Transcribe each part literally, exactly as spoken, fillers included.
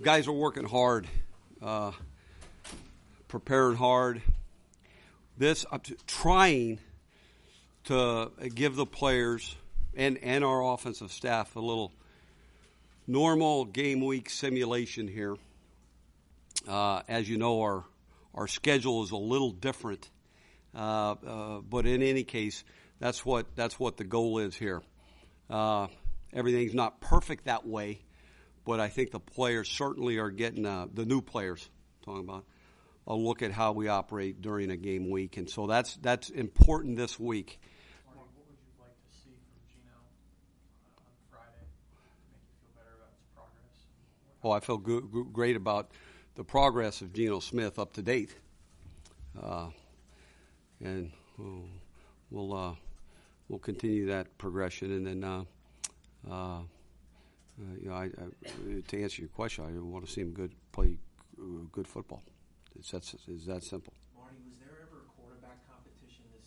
guys are working hard, uh, preparing hard. This I'm t- trying to give the players and, and our offensive staff a little normal game week simulation here. Uh, as you know, our our schedule is a little different, uh, uh, but in any case, that's what that's what the goal is here. Uh, everything's not perfect that way, but I think the players certainly are getting uh, the new players talking about a look at how we operate during a game week, and so that's that's important this week. Marty, what would you like to see from Gino uh, on Friday to make you feel better about his progress? Oh, I feel good, great about the progress of Geno Smith up to date, uh, and we'll we'll, uh, we'll continue that progression. And then, uh, uh, uh, you know, I, I, to answer your question, I want to see him good play uh, good football. It's that it's that simple. Marty, was there ever a quarterback competition this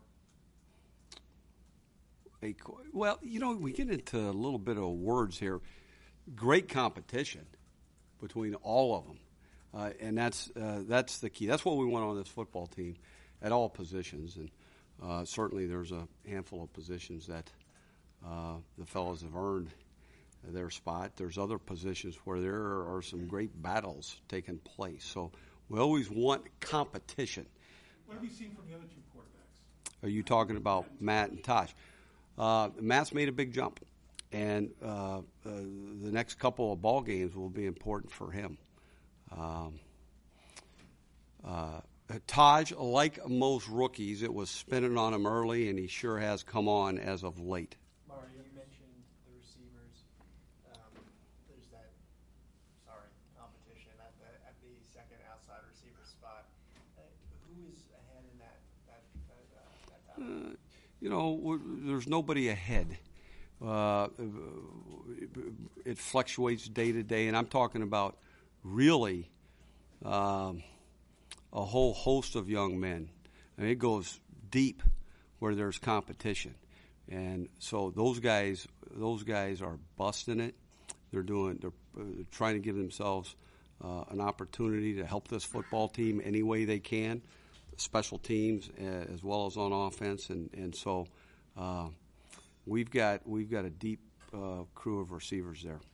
summer? A, well, you know, we get into a little bit of words here. Great competition between all of them. Uh, and that's uh, that's the key. That's what we want on this football team at all positions. And uh, certainly there's a handful of positions that uh, the fellows have earned their spot. There's other positions where there are some great battles taking place. So we always want competition. What have you seen from the other two quarterbacks? Are you talking about Matt and Tosh? Uh, Matt's made a big jump. And uh, uh, the next couple of ball games will be important for him. Um, uh, Taj, like most rookies, it was spinning on him early, and he sure has come on as of late. Marty, you mentioned the receivers. Um, there's that, sorry, competition at the at the second outside receiver spot. Uh, who is ahead in that that uh, that battle? Uh, you know, w- there's nobody ahead. Uh, it fluctuates day to day, and I'm talking about really um, a whole host of young men. I mean, it goes deep where there's competition, and so those guys, those guys are busting it. They're doing, they're, uh, trying to give themselves uh, an opportunity to help this football team any way they can, special teams uh, as well as on offense, and and so uh, we've got we've got a deep uh, crew of receivers there.